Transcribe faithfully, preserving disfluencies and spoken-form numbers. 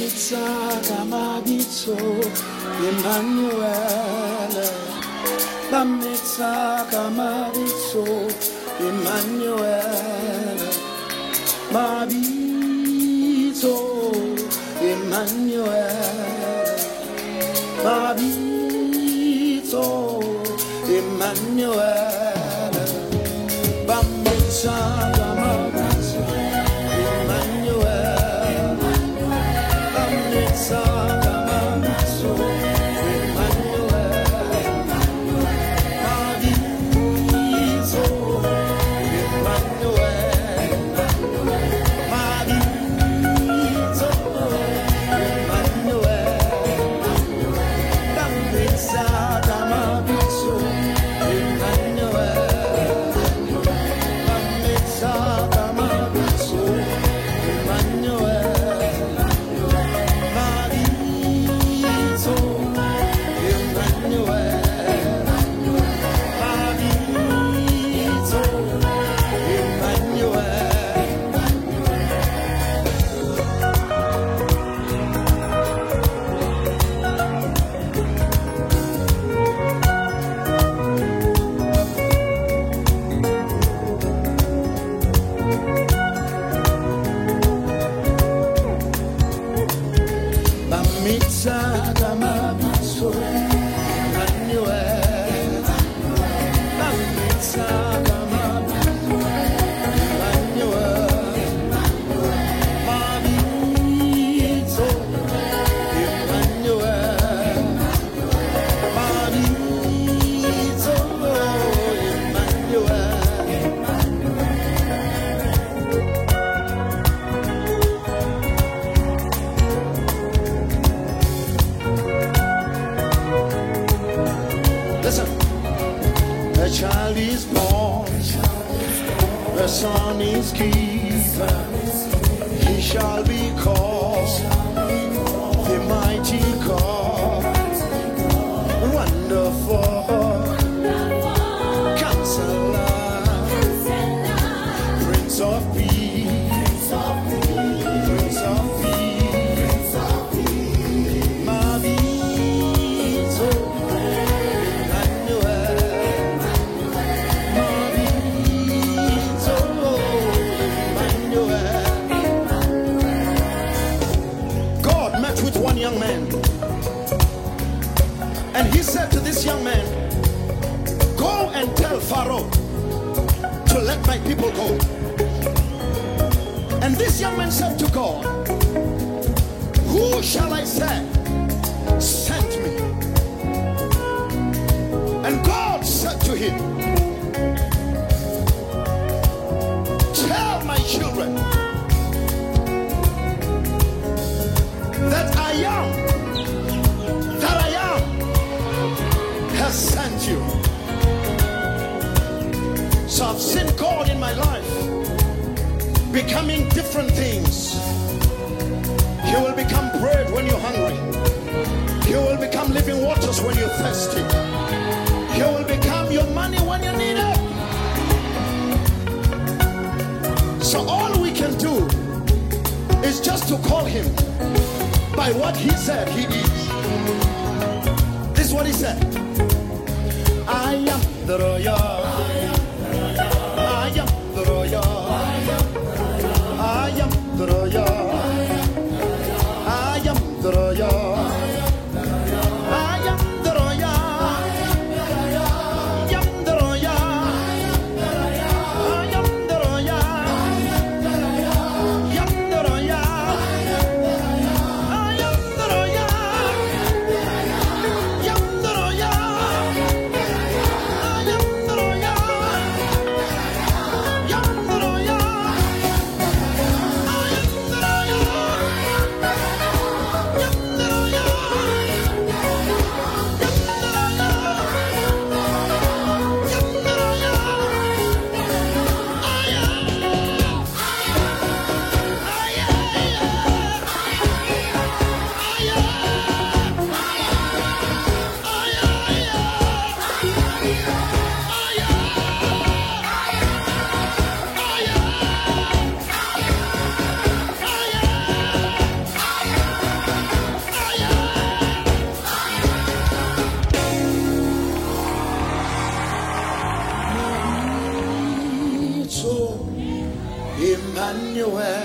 Bamitsaka mabitso Emmanuel Bamitsaka mabitso Emmanuel Mabitso Emmanuel Mabitso Emmanuel Bamitsaka mabitso Emmanuel Bamitsaka mabitso Son is given, he shall be called the mighty God, wonderful Counselor, Prince of Peace, Prince of Peace, Mabitso young man, and he said to this young man, go and tell Pharaoh to let my people go. And this young man said to God, who shall I send? Send me. And God said to him, tell my children that I am, that I am, has sent you. So I've seen God in my life becoming different things. He will become bread when you're hungry. He will become living waters when you're thirsty. He will become your money when you need it. So all we can do is just to call him by what he said he is. This is what he said. I am the royal. I am the royal. I am the royal. I am the royal. I am the royal. I am the royal. I am the royal. I am the royal. where